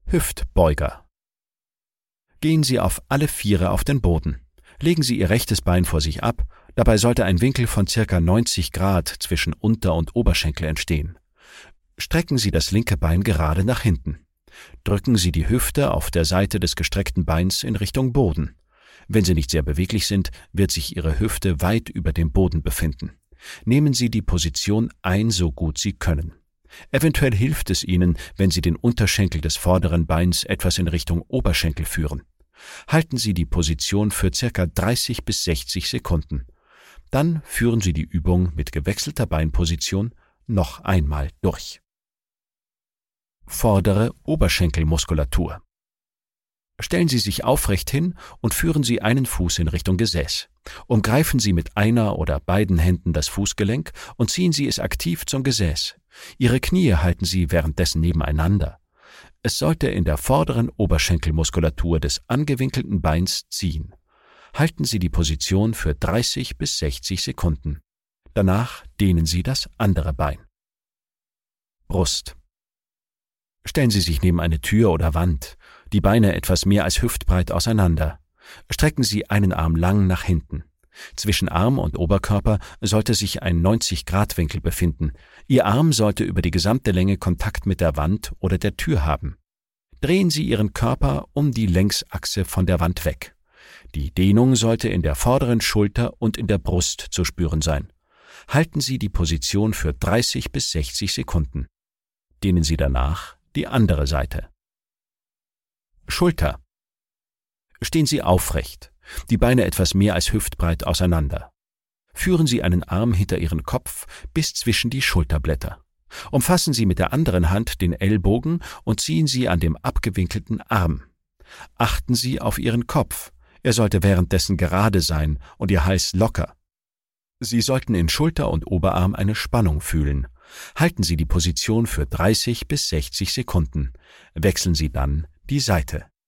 Hüftbeuger. Gehen Sie auf alle Viere auf den Boden. Legen Sie Ihr rechtes Bein vor sich ab, dabei sollte ein Winkel von ca. 90 Grad zwischen Unter- und Oberschenkel entstehen. Strecken Sie das linke Bein gerade nach hinten. Drücken Sie die Hüfte auf der Seite des gestreckten Beins in Richtung Boden. Wenn Sie nicht sehr beweglich sind, wird sich Ihre Hüfte weit über dem Boden befinden. Nehmen Sie die Position ein, so gut Sie können. Eventuell hilft es Ihnen, wenn Sie den Unterschenkel des vorderen Beins etwas in Richtung Oberschenkel führen. Halten Sie die Position für ca. 30 bis 60 Sekunden. Dann führen Sie die Übung mit gewechselter Beinposition noch einmal durch. Vordere Oberschenkelmuskulatur. Stellen Sie sich aufrecht hin und führen Sie einen Fuß in Richtung Gesäß. Umgreifen Sie mit einer oder beiden Händen das Fußgelenk und ziehen Sie es aktiv zum Gesäß. Ihre Knie halten Sie währenddessen nebeneinander. Es sollte in der vorderen Oberschenkelmuskulatur des angewinkelten Beins ziehen. Halten Sie die Position für 30 bis 60 Sekunden. Danach dehnen Sie das andere Bein. Brust. Stellen Sie sich neben eine Tür oder Wand, die Beine etwas mehr als hüftbreit auseinander. Strecken Sie einen Arm lang nach hinten. Zwischen Arm und Oberkörper sollte sich ein 90-Grad-Winkel befinden. Ihr Arm sollte über die gesamte Länge Kontakt mit der Wand oder der Tür haben. Drehen Sie Ihren Körper um die Längsachse von der Wand weg. Die Dehnung sollte in der vorderen Schulter und in der Brust zu spüren sein. Halten Sie die Position für 30 bis 60 Sekunden. Dehnen Sie danach die andere Seite. Schulter. Stehen Sie aufrecht, die Beine etwas mehr als hüftbreit auseinander. Führen Sie einen Arm hinter Ihren Kopf bis zwischen die Schulterblätter. Umfassen Sie mit der anderen Hand den Ellbogen und ziehen Sie an dem abgewinkelten Arm. Achten Sie auf Ihren Kopf. Er sollte währenddessen gerade sein und Ihr Hals locker. Sie sollten in Schulter und Oberarm eine Spannung fühlen. Halten Sie die Position für 30 bis 60 Sekunden. Wechseln Sie dann die Seite.